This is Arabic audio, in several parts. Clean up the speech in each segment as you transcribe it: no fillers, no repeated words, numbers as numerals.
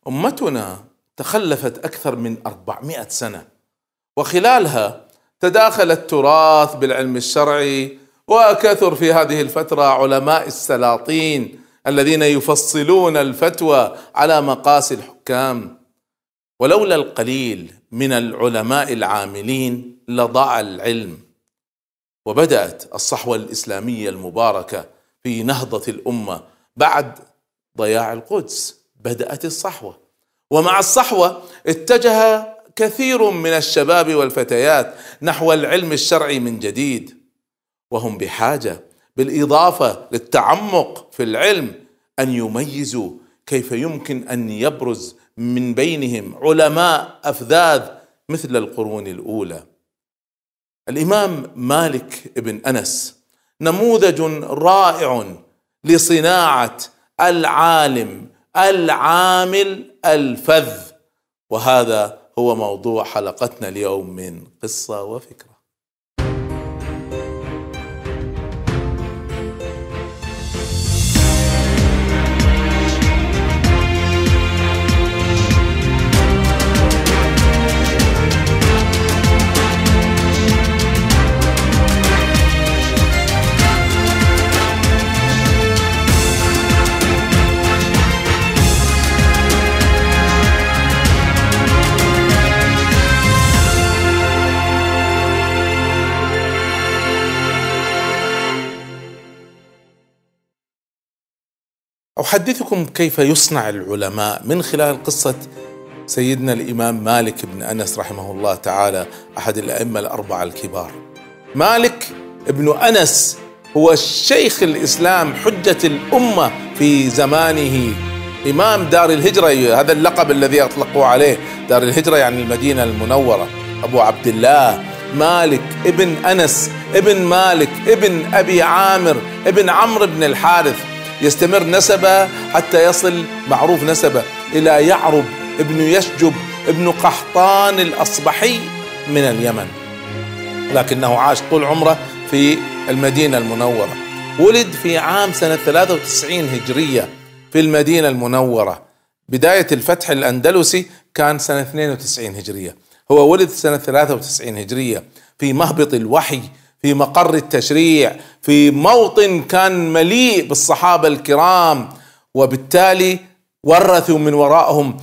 أمتنا تخلفت أكثر من 400 سنة، وخلالها تداخل التراث بالعلم الشرعي، وكثر في هذه الفترة علماء السلاطين الذين يفصلون الفتوى على مقاس الحكام. ولولا القليل من العلماء العاملين لضاع العلم. وبدأت الصحوة الإسلامية المباركة في نهضة الأمة بعد ضياع القدس. بدأت الصحوة، ومع الصحوة اتجه كثير من الشباب والفتيات نحو العلم الشرعي من جديد، وهم بحاجة بالإضافة للتعمق في العلم أن يميزوا كيف يمكن أن يبرز من بينهم علماء أفذاذ مثل القرون الأولى. الإمام مالك بن أنس نموذج رائع لصناعة العالم العامل الفذ، وهذا هو موضوع حلقتنا اليوم من قصة وفكرة. أحدثكم كيف يصنع العلماء من خلال قصة سيدنا الإمام مالك بن أنس رحمه الله تعالى، أحد الأئمة الأربعة الكبار. مالك بن أنس هو الشيخ الإسلام، حجة الأمة في زمانه، إمام دار الهجرة، هذا اللقب الذي أطلقوا عليه دار الهجرة يعني المدينة المنورة. أبو عبد الله مالك ابن أنس ابن مالك ابن أبي عامر ابن عمرو بن الحارث، يستمر نسبه حتى يصل معروف نسبه إلى يعرب ابن يشجب ابن قحطان الأصبحي من اليمن، لكنه عاش طول عمره في المدينة المنورة. ولد في عام سنة 93 هجرية في المدينة المنورة. بداية الفتح الأندلسي كان سنة 92 هجرية، هو ولد سنة 93 هجرية في مهبط الوحي، في مقر التشريع، في موطن كان مليء بالصحابة الكرام، وبالتالي ورثوا من وراءهم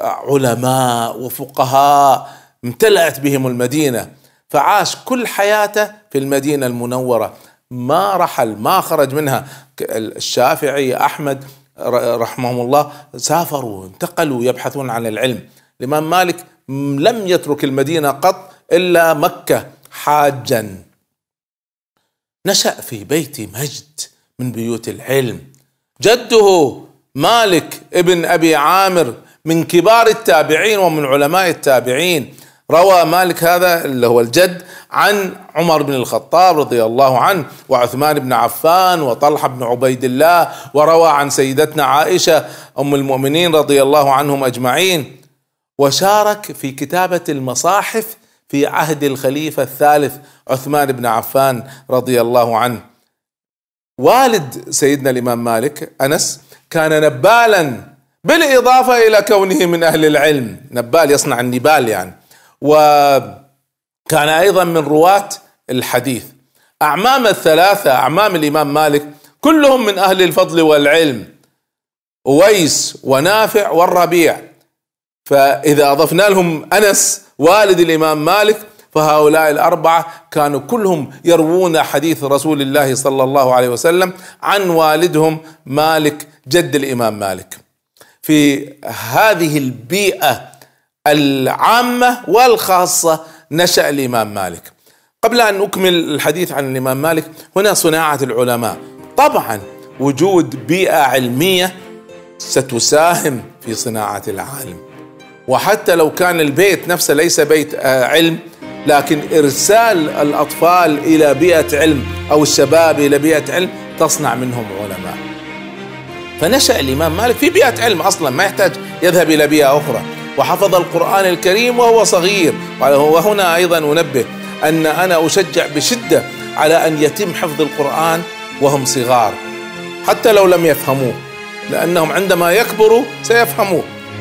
علماء وفقهاء امتلأت بهم المدينة. فعاش كل حياته في المدينة المنورة، ما رحل، ما خرج منها. الشافعي، أحمد رحمهم الله سافروا، انتقلوا يبحثون عن العلم. الإمام مالك لم يترك المدينة قط إلا مكة حاجا. نشأ في بيت مجد من بيوت العلم. جده مالك ابن أبي عامر من كبار التابعين ومن علماء التابعين. روى مالك هذا اللي هو الجد عن عمر بن الخطاب رضي الله عنه، وعثمان بن عفان، وطلحة بن عبيد الله، وروى عن سيدتنا عائشة أم المؤمنين رضي الله عنهم أجمعين. وشارك في كتابة المصاحف في عهد الخليفة الثالث عثمان بن عفان رضي الله عنه. والد سيدنا الإمام مالك أنس كان نبالا، بالإضافة إلى كونه من أهل العلم، نبال يصنع النبال يعني، وكان أيضا من رواة الحديث. أعمام الثلاثة، أعمام الإمام مالك، كلهم من أهل الفضل والعلم، أويس ونافع والربيع. فإذا أضفنا لهم أنس والد الإمام مالك، فهؤلاء الأربعة كانوا كلهم يروون حديث رسول الله صلى الله عليه وسلم عن والدهم مالك جد الإمام مالك. في هذه البيئة العامة والخاصة نشأ الإمام مالك. قبل أن أكمل الحديث عن الإمام مالك، هنا صناعة العلماء. طبعا وجود بيئة علمية ستساهم في صناعة العالم، وحتى لو كان البيت نفسه ليس بيت علم، لكن إرسال الأطفال إلى بيئة علم أو الشباب إلى بيئة علم تصنع منهم علماء. فنشأ الإمام مالك في بيئة علم أصلا، ما يحتاج يذهب إلى بيئة أخرى، وحفظ القرآن الكريم وهو صغير. وهنا أيضا أنبه أن أنا أشجع بشدة على أن يتم حفظ القرآن وهم صغار، حتى لو لم يفهموه، لأنهم عندما يكبروا سيفهموه.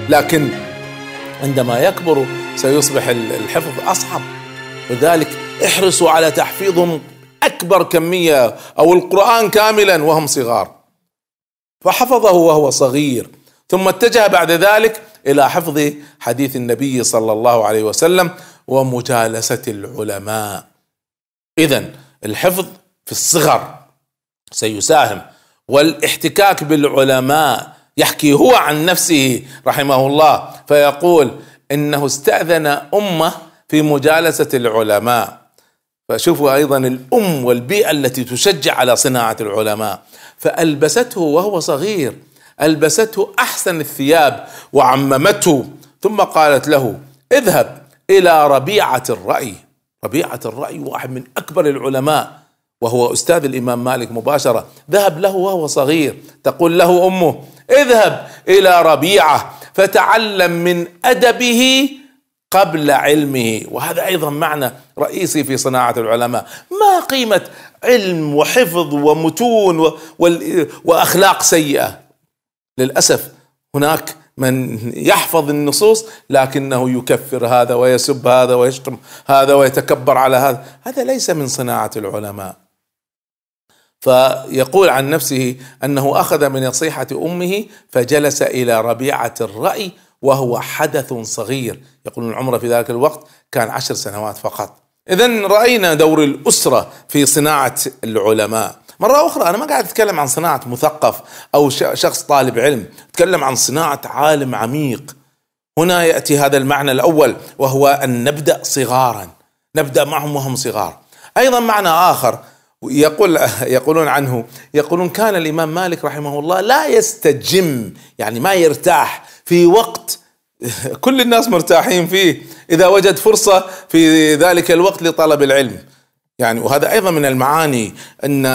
لكن عندما يكبر سيصبح الحفظ أصعب. لذلك احرصوا على تحفيظهم أكبر كمية أو القرآن كاملا وهم صغار. فحفظه وهو صغير، ثم اتجه بعد ذلك إلى حفظ حديث النبي صلى الله عليه وسلم ومجالسة العلماء. إذن الحفظ في الصغر سيساهم، والاحتكاك بالعلماء. يحكي هو عن نفسه رحمه الله فيقول إنه استأذن أمه في مجالسة العلماء. فشوفوا أيضا الأم والبيئة التي تشجع على صناعة العلماء. فألبسته وهو صغير، ألبسته أحسن الثياب وعممته، ثم قالت له اذهب إلى ربيعة الرأي. ربيعة الرأي واحد من أكبر العلماء وهو أستاذ الإمام مالك مباشرة، ذهب له وهو صغير. تقول له أمه اذهب إلى ربيعة فتعلم من أدبه قبل علمه. وهذا أيضا معنى رئيسي في صناعة العلماء. ما قيمة علم وحفظ ومتون وأخلاق سيئة؟ للأسف هناك من يحفظ النصوص لكنه يكفر هذا ويسب هذا ويشتم هذا ويتكبر على هذا. هذا ليس من صناعة العلماء. فيقول عن نفسه أنه أخذ من نصيحة أمه فجلس إلى ربيعة الرأي وهو حدث صغير. يقولون عمره في ذلك الوقت كان 10 سنوات فقط. إذن رأينا دور الأسرة في صناعة العلماء. مرة أخرى أنا ما قاعد أتكلم عن صناعة مثقف أو شخص طالب علم، أتكلم عن صناعة عالم عميق. هنا يأتي هذا المعنى الأول وهو أن نبدأ صغارا، نبدأ معهم وهم صغار. أيضا معنى آخر يقولون عنه، يقولون كان الإمام مالك رحمه الله لا يستجم، يعني ما يرتاح في وقت كل الناس مرتاحين فيه، إذا وجد فرصة في ذلك الوقت لطلب العلم. يعني وهذا أيضا من المعاني أن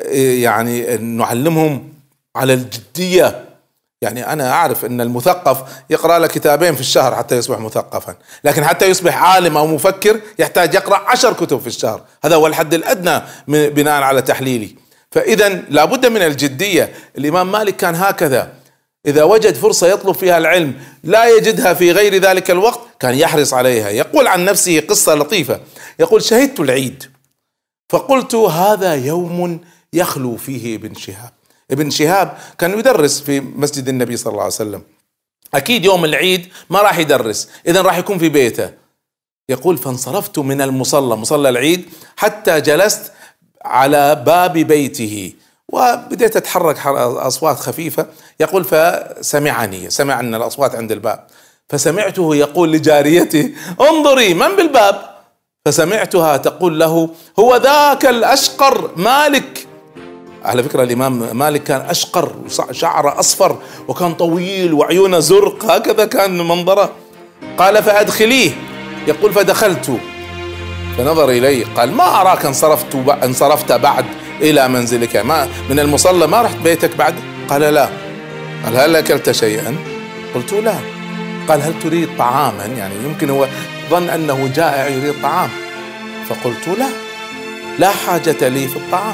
يعني نعلمهم على الجدية. يعني أنا أعرف أن المثقف يقرأ له كتابين في الشهر حتى يصبح مثقفا، لكن حتى يصبح عالم أو مفكر يحتاج يقرأ 10 كتب في الشهر. هذا هو الحد الأدنى بناء على تحليلي. فإذا لابد من الجدية. الإمام مالك كان هكذا، إذا وجد فرصة يطلب فيها العلم لا يجدها في غير ذلك الوقت كان يحرص عليها. يقول عن نفسه قصة لطيفة، يقول شهدت العيد فقلت هذا يوم يخلو فيه ابن شهاب. ابن شهاب كان يدرس في مسجد النبي صلى الله عليه وسلم، أكيد يوم العيد ما راح يدرس، إذن راح يكون في بيته. يقول فانصرفت من المصلى، مصلى العيد، حتى جلست على باب بيته وبدأت أتحرك أصوات خفيفة. يقول فسمعني، سمع أن الأصوات عند الباب، فسمعته يقول لجاريته انظري من بالباب، فسمعتها تقول له هو ذاك الأشقر مالك. على فكرة الإمام مالك كان أشقر، شعره أصفر وكان طويل وعيونه زرق، هكذا كان منظره. قال فأدخليه. يقول فدخلت فنظر إلي قال ما أراك انصرفت بعد إلى منزلك، ما من المصلى ما رحت بيتك بعد؟ قال لا. قال هل أكلت شيئا؟ قلت لا. قال هل تريد طعاما؟ يعني يمكن هو ظن أنه جائع يريد طعام. فقلت لا، لا حاجة لي في الطعام.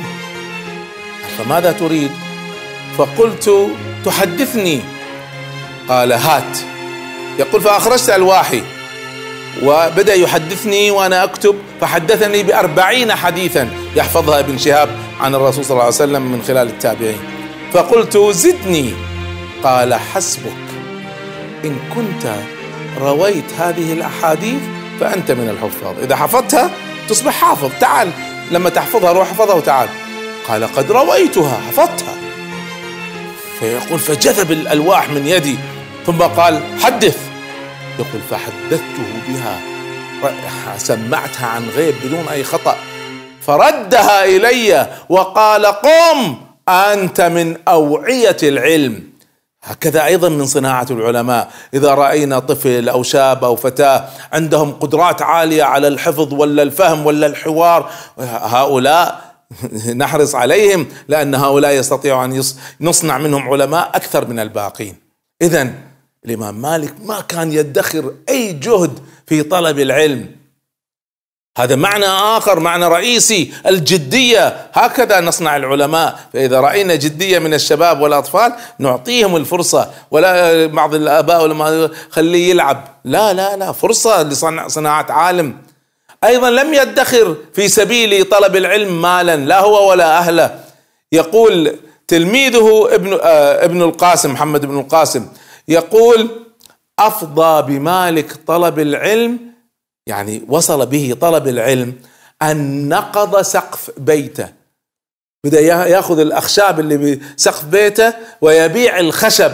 فماذا تريد؟ فقلت تحدثني. قال هات. يقول فأخرجت ألواحي وبدأ يحدثني وأنا أكتب، فحدثني ب40 حديثا يحفظها ابن شهاب عن الرسول صلى الله عليه وسلم من خلال التابعين. فقلت زدني. قال حسبك، إن كنت رويت هذه الأحاديث فأنت من الحفاظ، إذا حفظتها تصبح حافظ، تعال لما تحفظها روح حفظها وتعال. قال قد رويتها، حفظتها. فيقول فجذب الألواح من يدي ثم قال حدث. يقول فحدثته بها، سمعتها عن غيب بدون أي خطأ، فردها إلي وقال قم أنت من أوعية العلم. هكذا أيضا من صناعة العلماء. إذا رأينا طفل أو شاب أو فتاة عندهم قدرات عالية على الحفظ ولا الفهم ولا الحوار، هؤلاء نحرص عليهم، لأن هؤلاء يستطيعوا أن نصنع منهم علماء أكثر من الباقين. إذن الإمام مالك ما كان يدخر أي جهد في طلب العلم. هذا معنى آخر، معنى رئيسي، الجدية. هكذا نصنع العلماء. فإذا رأينا جدية من الشباب والأطفال نعطيهم الفرصة، ولا بعض الآباء ولا خليه يلعب، لا لا لا، فرصة لصناعة عالم. أيضا لم يدخر في سبيل طلب العلم مالا، لا هو ولا أهله. يقول تلميذه ابن القاسم، محمد بن القاسم، يقول: أفضى بمالك طلب العلم، يعني وصل به طلب العلم أن نقض سقف بيته. بدأ يأخذ الأخشاب اللي بسقف بيته ويبيع الخشب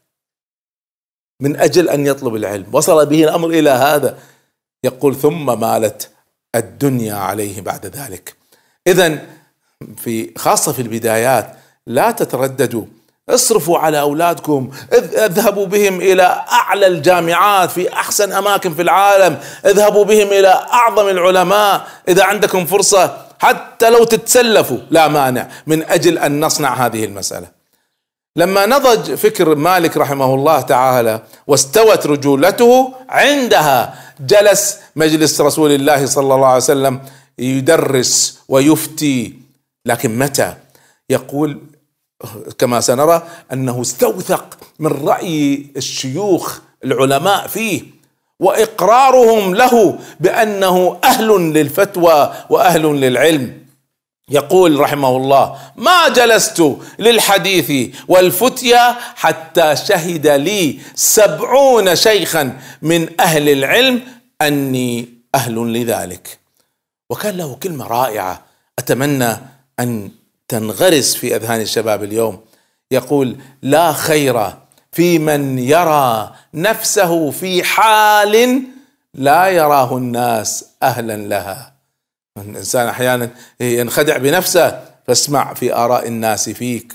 من أجل أن يطلب العلم. وصل به الأمر إلى هذا. يقول: ثم مالت الدنيا عليه بعد ذلك. إذن خاصة في البدايات لا تترددوا، اصرفوا على أولادكم، اذهبوا بهم إلى أعلى الجامعات في أحسن أماكن في العالم، اذهبوا بهم إلى أعظم العلماء. إذا عندكم فرصة حتى لو تتسلفوا لا مانع، من أجل أن نصنع هذه المسألة. لما نضج فكر مالك رحمه الله تعالى واستوت رجولته، عندها جلس مجلس رسول الله صلى الله عليه وسلم يدرس ويفتي. لكن متى؟ يقول كما سنرى أنه استوثق من رأي الشيوخ العلماء فيه وإقرارهم له بأنه أهل للفتوى وأهل للعلم. يقول رحمه الله: ما جلست للحديث والفتيا حتى شهد لي 70 شيخا من أهل العلم أني أهل لذلك. وكان له كلمة رائعة أتمنى أن تنغرس في أذهان الشباب اليوم. يقول: لا خير في من يرى نفسه في حال لا يراه الناس أهلا لها. الإنسان أحيانا ينخدع بنفسه، فاسمع في آراء الناس فيك.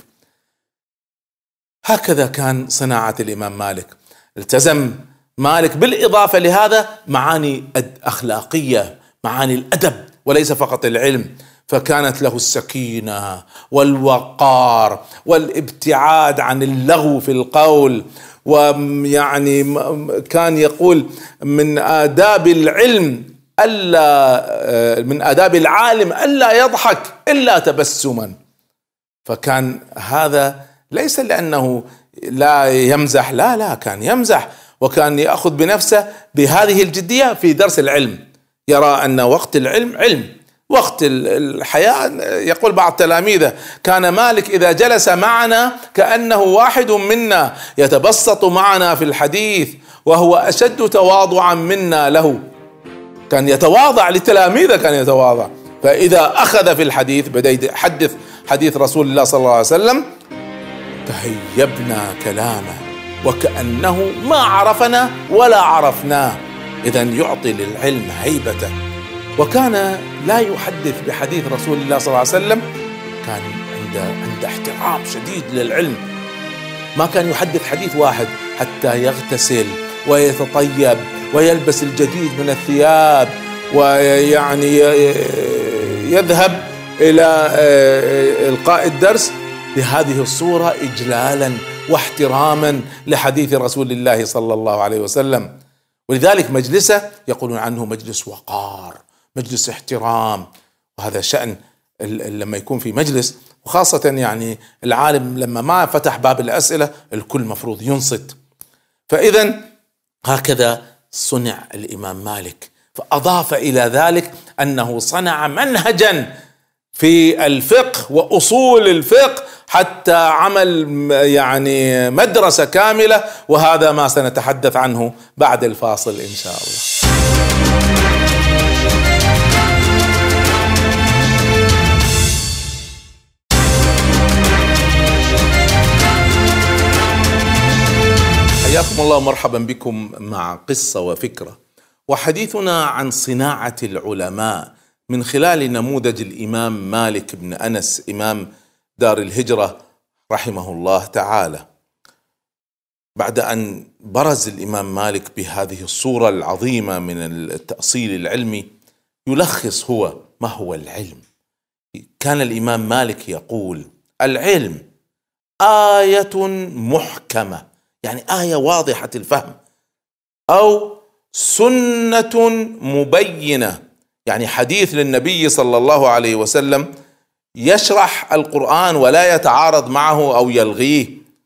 هكذا كان صناعة الإمام مالك. التزم مالك بالإضافة لهذا معاني أخلاقية، معاني الأدب، وليس فقط العلم. فكانت له السكينة والوقار والابتعاد عن اللغو في القول. ويعني كان يقول: من آداب العلم ألا، من آداب العالم ألا يضحك إلا تبسما. فكان هذا ليس لأنه لا يمزح، لا لا، كان يمزح، وكان يأخذ بنفسه بهذه الجدية في درس العلم. يرى أن وقت العلم علم، وقت الحياة. يقول بعض تلاميذه: كان مالك إذا جلس معنا كأنه واحد منا، يتبسط معنا في الحديث وهو أشد تواضعا منا له. كان يتواضع لتلاميذه، كان يتواضع. فإذا أخذ في الحديث بدأ يحدث حديث رسول الله صلى الله عليه وسلم تهيبنا كلامه وكأنه ما عرفنا ولا عرفناه. إذن يعطي للعلم هيبته. وكان لا يحدث بحديث رسول الله صلى الله عليه وسلم، كان عنده احترام شديد للعلم. ما كان يحدث حديث واحد حتى يغتسل ويتطيب ويلبس الجديد من الثياب، ويعني يذهب إلى إلقاء الدرس بهذه الصورة إجلالا واحتراما لحديث رسول الله صلى الله عليه وسلم. ولذلك مجلسه يقولون عنه مجلس وقار، مجلس احترام. وهذا شأن لما يكون في مجلس، وخاصة يعني العالم لما ما فتح باب الأسئلة الكل مفروض ينصت. فإذا هكذا صنع الإمام مالك. فأضاف إلى ذلك أنه صنع منهجا في الفقه وأصول الفقه، حتى عمل يعني مدرسة كاملة. وهذا ما سنتحدث عنه بعد الفاصل إن شاء الله. حياكم الله ومرحبا بكم مع قصة وفكرة، وحديثنا عن صناعة العلماء من خلال نموذج الإمام مالك بن أنس إمام دار الهجرة رحمه الله تعالى. بعد أن برز الإمام مالك بهذه الصورة العظيمة من التأصيل العلمي، يلخص هو ما هو العلم. كان الإمام مالك يقول: العلم آية محكمة، يعني آية واضحة الفهم، أو سنة مبينة، يعني حديث للنبي صلى الله عليه وسلم يشرح القرآن ولا يتعارض معه أو يلغيه،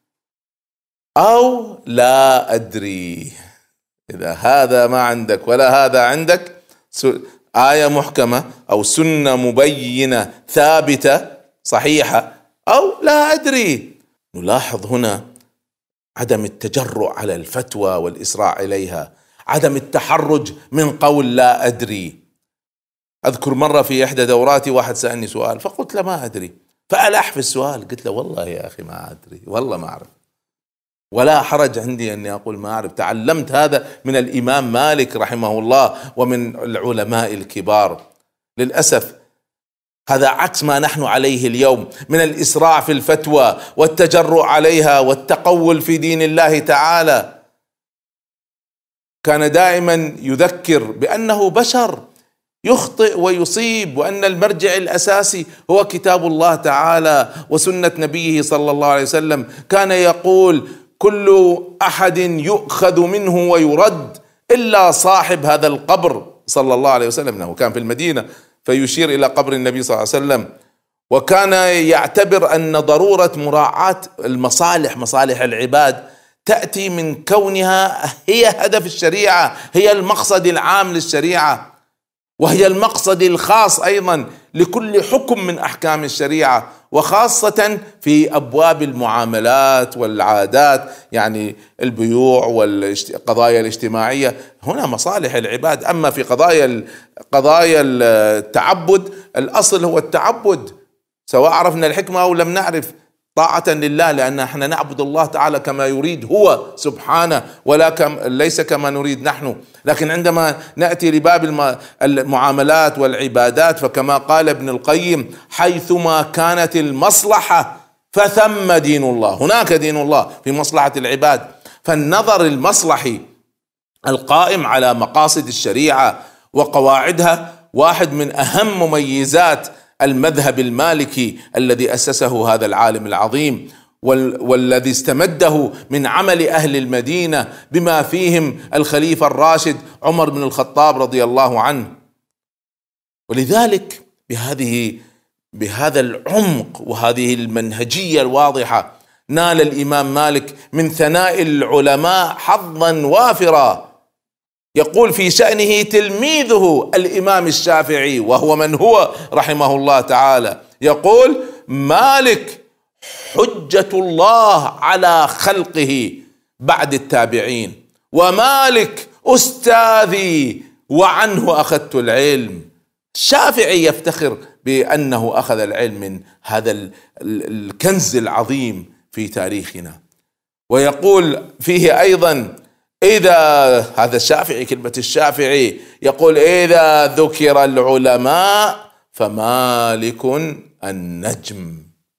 أو لا أدري. إذا هذا ما عندك ولا هذا عندك، آية محكمة أو سنة مبينة ثابتة صحيحة، أو لا أدري. نلاحظ هنا عدم التجرؤ على الفتوى والإسراع إليها، عدم التحرج من قول لا أدري. أذكر مرة في إحدى دوراتي واحد سألني سؤال فقلت له ما أدري، فألح في السؤال، قلت له والله يا أخي ما أدري، والله ما أعرف، ولا حرج عندي أني أقول ما أعرف. تعلمت هذا من الإمام مالك رحمه الله ومن العلماء الكبار. للأسف هذا عكس ما نحن عليه اليوم من الإسراع في الفتوى والتجرؤ عليها والتقول في دين الله تعالى. كان دائما يذكر بأنه بشر يخطئ ويصيب، وأن المرجع الأساسي هو كتاب الله تعالى وسنة نبيه صلى الله عليه وسلم. كان يقول كل أحد يؤخذ منه ويرد إلا صاحب هذا القبر صلى الله عليه وسلم، إنه كان في المدينة، فيشير إلى قبر النبي صلى الله عليه وسلم. وكان يعتبر أن ضرورة مراعاة المصالح، مصالح العباد، تأتي من كونها هي هدف الشريعة، هي المقصد العام للشريعة، وهي المقصد الخاص أيضا لكل حكم من أحكام الشريعة، وخاصة في أبواب المعاملات والعادات، يعني البيوع والقضايا الاجتماعية، هنا مصالح العباد. أما في قضايا التعبد، الأصل هو التعبد، سواء عرفنا الحكمة أو لم نعرف، طاعة لله، لأن احنا نعبد الله تعالى كما يريد هو سبحانه، ليس كما نريد نحن. لكن عندما نأتي لباب المعاملات والعبادات، فكما قال ابن القيم: حيثما كانت المصلحة فثم دين الله، هناك دين الله في مصلحة العباد. فالنظر المصلحي القائم على مقاصد الشريعة وقواعدها واحد من أهم مميزات المذهب المالكي الذي أسسه هذا العالم العظيم، والذي استمده من عمل أهل المدينة بما فيهم الخليفة الراشد عمر بن الخطاب رضي الله عنه. ولذلك بهذا العمق وهذه المنهجية الواضحة نال الإمام مالك من ثناء العلماء حظا وافرا. يقول في شأنه تلميذه الإمام الشافعي، وهو من هو رحمه الله تعالى، يقول: مالك حجة الله على خلقه بعد التابعين، ومالك أستاذي وعنه أخذت العلم. الشافعي يفتخر بأنه أخذ العلم من هذا الكنز العظيم في تاريخنا. ويقول فيه أيضا: هذا الشافعي، كلمة الشافعي، يقول: إذا ذكر العلماء فمالك النجم.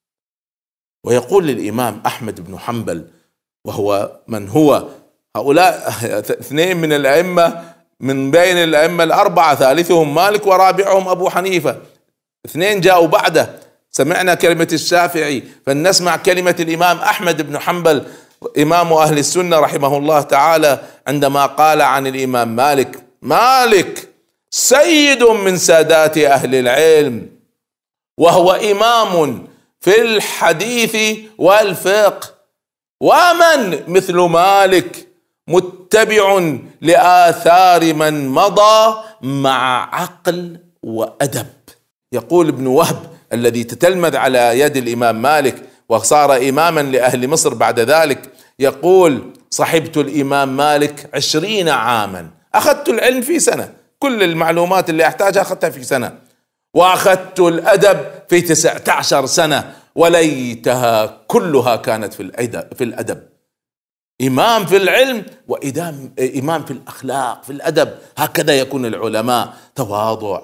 ويقول للإمام أحمد بن حنبل، وهو من هو؟ هؤلاء اثنين من الأئمة، من بين الأئمة الأربعة، ثالثهم مالك ورابعهم أبو حنيفة، اثنين جاءوا بعده. سمعنا كلمة الشافعي، فلنسمع كلمة الإمام أحمد بن حنبل إمام أهل السنة رحمه الله تعالى، عندما قال عن الإمام مالك: مالك سيد من سادات أهل العلم، وهو إمام في الحديث والفقه، ومن مثل مالك متبع لآثار من مضى مع عقل وأدب. يقول ابن وهب الذي تتلمذ على يد الإمام مالك وصار إماما لأهل مصر بعد ذلك، يقول: صحبت الإمام مالك 20 عاما، أخذت العلم في سنة، كل المعلومات اللي أحتاجها أخذتها في سنة، وأخذت الأدب في 19 سنة، وليتها كلها كانت في الأدب. إمام في العلم وإمام في الأخلاق، في الأدب. هكذا يكون العلماء: تواضع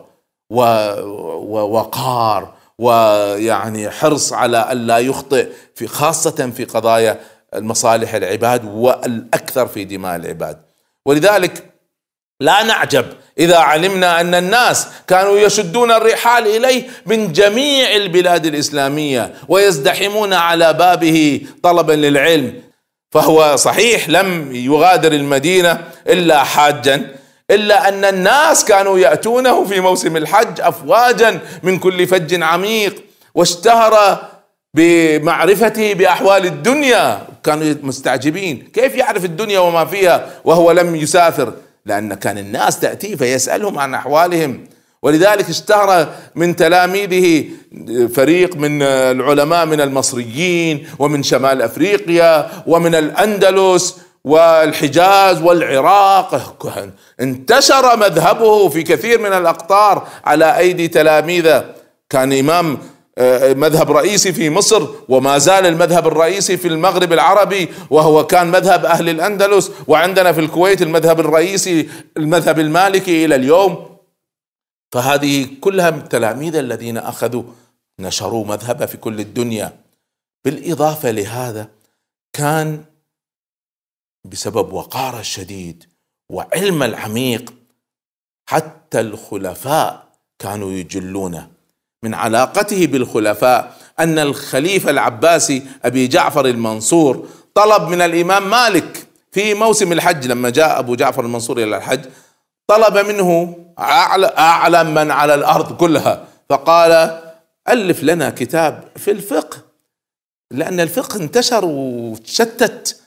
ووقار، ويعني حرص على ألا يخطئ، في خاصة في قضايا المصالح العباد، والأكثر في دماء العباد. ولذلك لا نعجب إذا علمنا أن الناس كانوا يشدون الرحال إليه من جميع البلاد الإسلامية ويزدحمون على بابه طلبا للعلم. فهو صحيح لم يغادر المدينة إلا حاجا، إلا أن الناس كانوا يأتونه في موسم الحج أفواجا من كل فج عميق، واشتهر بمعرفته بأحوال الدنيا. كانوا مستعجبين كيف يعرف الدنيا وما فيها وهو لم يسافر، لأن كان الناس تأتيه فيسألهم عن أحوالهم. ولذلك اشتهر من تلاميذه فريق من العلماء من المصريين ومن شمال أفريقيا ومن الأندلس والحجاز والعراق. انتشر مذهبه في كثير من الأقطار على أيدي تلاميذه. كان إمام مذهب رئيسي في مصر، وما زال المذهب الرئيسي في المغرب العربي، وهو كان مذهب أهل الأندلس. وعندنا في الكويت المذهب الرئيسي المذهب المالكي إلى اليوم. فهذه كلها من التلاميذ الذين أخذوا نشروا مذهبه في كل الدنيا. بالإضافة لهذا كان بسبب وقاره الشديد وعلم العميق حتى الخلفاء كانوا يجلونه. من علاقته بالخلفاء أن الخليفة العباسي أبي جعفر المنصور طلب من الإمام مالك في موسم الحج، لما جاء أبو جعفر المنصور إلى الحج طلب منه أعلم من على الأرض كلها، فقال ألف لنا كتاب في الفقه، لأن الفقه انتشر وتشتت.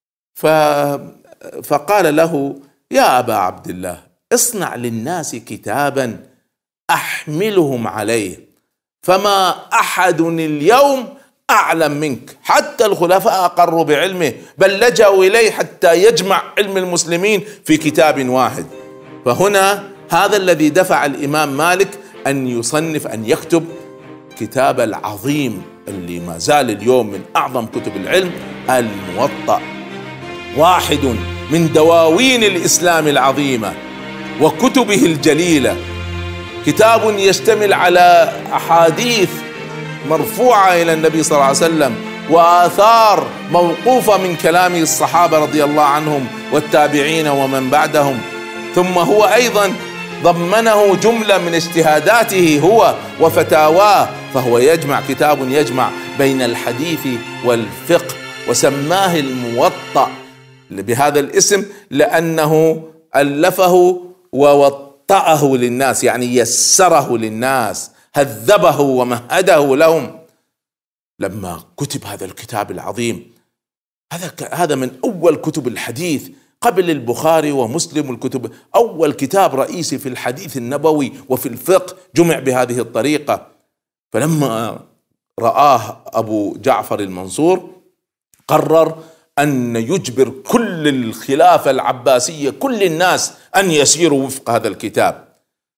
فقال له يا أبا عبد الله اصنع للناس كتابا أحملهم عليه، فما أحد اليوم أعلم منك، حتى الخلفاء أقروا بعلمه بل لجأوا إليه حتى يجمع علم المسلمين في كتاب واحد. فهنا هذا الذي دفع الإمام مالك أن يصنف أن يكتب كتاب العظيم اللي ما زال اليوم من أعظم كتب العلم، الموطأ، واحد من دواوين الإسلام العظيمة وكتبه الجليلة. كتاب يشتمل على أحاديث مرفوعة إلى النبي صلى الله عليه وسلم وآثار موقوفة من كلام الصحابة رضي الله عنهم والتابعين ومن بعدهم. ثم هو أيضا ضمنه جملة من اجتهاداته هو وفتاواه، فهو كتاب يجمع بين الحديث والفقه، وسماه الموطأ بهذا الاسم لأنه ألفه ووطأه للناس، يعني يسره للناس، هذبه ومهده لهم. لما كتب هذا الكتاب العظيم، هذا من أول كتب الحديث قبل البخاري ومسلم والكتب، أول كتاب رئيسي في الحديث النبوي وفي الفقه جمع بهذه الطريقة. فلما رآه أبو جعفر المنصور قرر أن يجبر كل الخلافة العباسية كل الناس أن يسيروا وفق هذا الكتاب.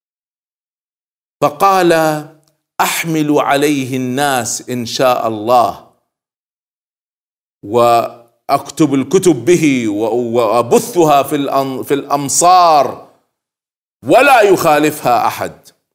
فقال أحمل عليه الناس إن شاء الله، وأكتب الكتب به وأبثها في الأمصار ولا يخالفها أحد.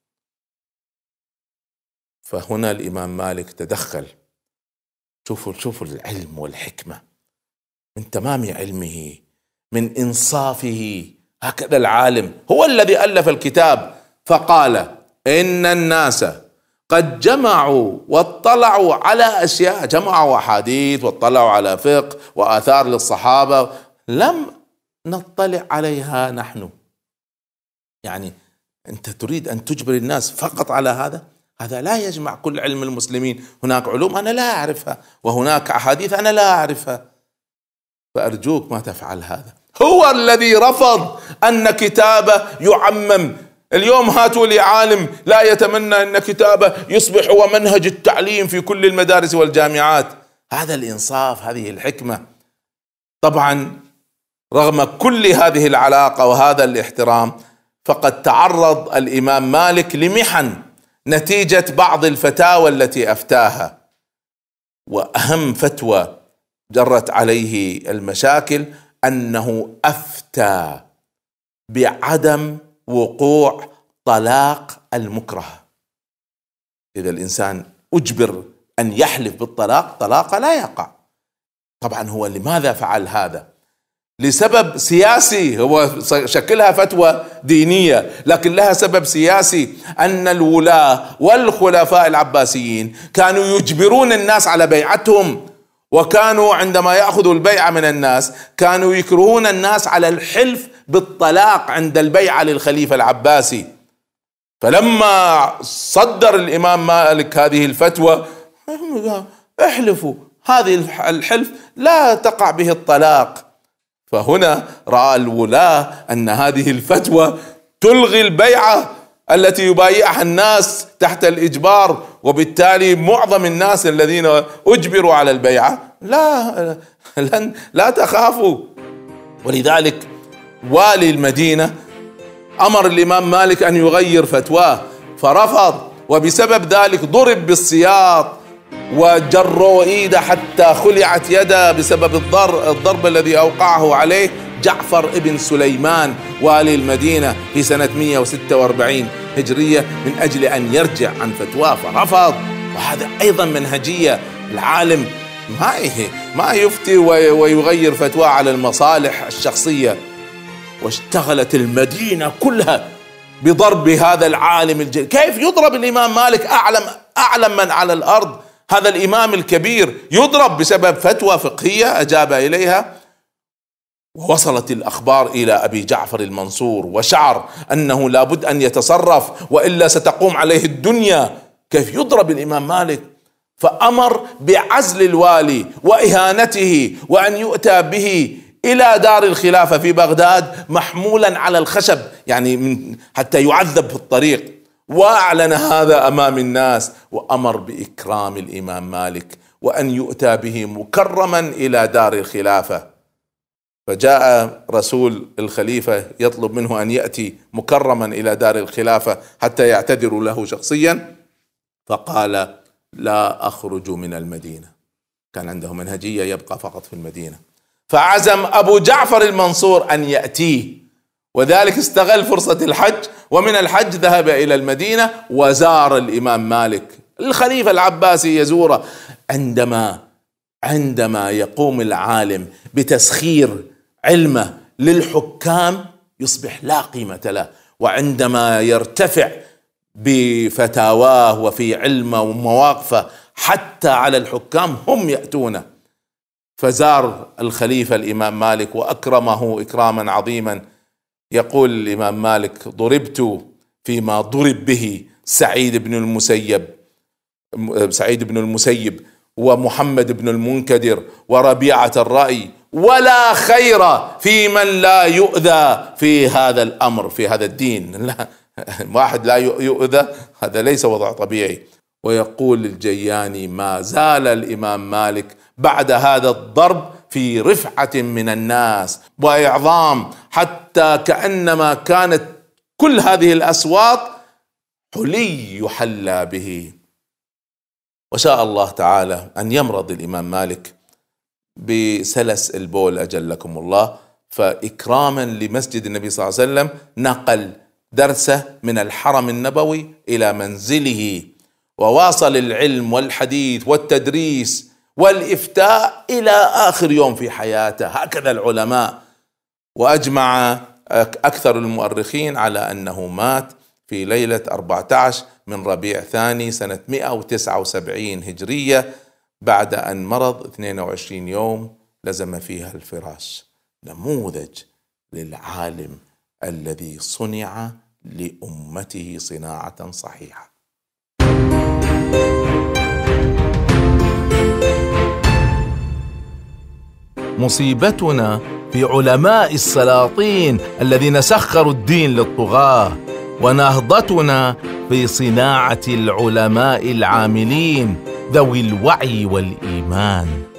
فهنا الإمام مالك تدخل. شوفوا العلم والحكمة، من تمام علمه، من إنصافه. هكذا العالم هو الذي ألف الكتاب، فقال إن الناس قد جمعوا واطلعوا على أشياء، جمعوا أحاديث واطلعوا على فقه وآثار للصحابة لم نطلع عليها نحن. يعني أنت تريد أن تجبر الناس فقط على هذا لا يجمع كل علم المسلمين. هناك علوم أنا لا أعرفها، وهناك أحاديث أنا لا أعرفها، فأرجوك ما تفعل هذا. هو الذي رفض أن كتابه يعمم. اليوم هاتوا لي عالم لا يتمنى أن كتابه يصبح هو منهج التعليم في كل المدارس والجامعات. هذا الإنصاف، هذه الحكمة. طبعا رغم كل هذه العلاقة وهذا الاحترام، فقد تعرض الإمام مالك لمحن نتيجة بعض الفتاوى التي أفتاها. وأهم فتوى جرت عليه المشاكل أنه أفتى بعدم وقوع طلاق المكره. إذا الإنسان أجبر أن يحلف بالطلاق، طلاق لا يقع. طبعا هو لماذا فعل هذا؟ لسبب سياسي. هو شكلها فتوى دينية لكن لها سبب سياسي، أن الولاة والخلفاء العباسيين كانوا يجبرون الناس على بيعتهم، وكانوا عندما يأخذوا البيعة من الناس كانوا يكرهون الناس على الحلف بالطلاق عند البيعة للخليفة العباسي. فلما صدر الإمام مالك هذه الفتوى احلفوا، هذه الحلف لا تقع به الطلاق. فهنا رأى الولاة أن هذه الفتوى تلغي البيعة التي يبايعها الناس تحت الإجبار، وبالتالي معظم الناس الذين أجبروا على البيعة لا تخافوا. ولذلك والي المدينة أمر الإمام مالك أن يغير فتواه فرفض، وبسبب ذلك ضرب بالسياط وجروا إيده حتى خلعت يده بسبب الضرب الذي أوقعه عليه جعفر ابن سليمان والي المدينة في سنة 146 هجرية من أجل أن يرجع عن فتواه فرفض. وهذا أيضا منهجية، العالم ما يفتي ويغير فتواه على المصالح الشخصية. واشتغلت المدينة كلها بضرب هذا العالم الجليل. كيف يضرب الإمام مالك أعلم من على الأرض؟ هذا الإمام الكبير يضرب بسبب فتوى فقهية أجاب إليها. ووصلت الأخبار إلى أبي جعفر المنصور، وشعر أنه لابد أن يتصرف وإلا ستقوم عليه الدنيا. كيف يضرب الإمام مالك؟ فأمر بعزل الوالي وإهانته، وأن يؤتى به إلى دار الخلافة في بغداد محمولا على الخشب، يعني حتى يعذب في الطريق. وأعلن هذا أمام الناس، وأمر بإكرام الإمام مالك وأن يؤتى به مكرما إلى دار الخلافة. فجاء رسول الخليفة يطلب منه أن يأتي مكرما إلى دار الخلافة حتى يعتذر له شخصيا، فقال لا أخرج من المدينة. كان عنده منهجية يبقى فقط في المدينة. فعزم أبو جعفر المنصور أن يأتيه، وذلك استغل فرصة الحج، ومن الحج ذهب إلى المدينة وزار الإمام مالك. الخليفة العباسي يزوره. عندما يقوم العالم بتسخير علمه للحكام يصبح لا قيمة له، وعندما يرتفع بفتاواه وفي علمه ومواقفه حتى على الحكام هم يأتونه. فزار الخليفة الإمام مالك وأكرمه إكراما عظيما. يقول الإمام مالك ضربت فيما ضرب به سعيد بن المسيب ومحمد بن المنكدر وربيعة الرأي، ولا خير في من لا يؤذى في هذا الأمر، في هذا الدين. لا واحد لا يؤذى، هذا ليس وضع طبيعي. ويقول الجياني ما زال الإمام مالك بعد هذا الضرب في رفعة من الناس وإعظام، حتى كأنما كانت كل هذه الأصوات حلي يحلى به. وشاء الله تعالى أن يمرض الإمام مالك بسلس البول أجلكم الله، فإكراما لمسجد النبي صلى الله عليه وسلم نقل درسه من الحرم النبوي إلى منزله، وواصل العلم والحديث والتدريس والإفتاء إلى آخر يوم في حياته. هكذا العلماء. وأجمع أكثر المؤرخين على أنه مات في ليلة 14 من ربيع ثاني سنة 179 هجرية، بعد أن مرض 22 يوم لزم فيها الفراش. نموذج للعالم الذي صنع لأمته صناعة صحيحة. مصيبتنا في علماء السلاطين الذين سخروا الدين للطغاة، ونهضتنا في صناعة العلماء العاملين ذوي الوعي والإيمان.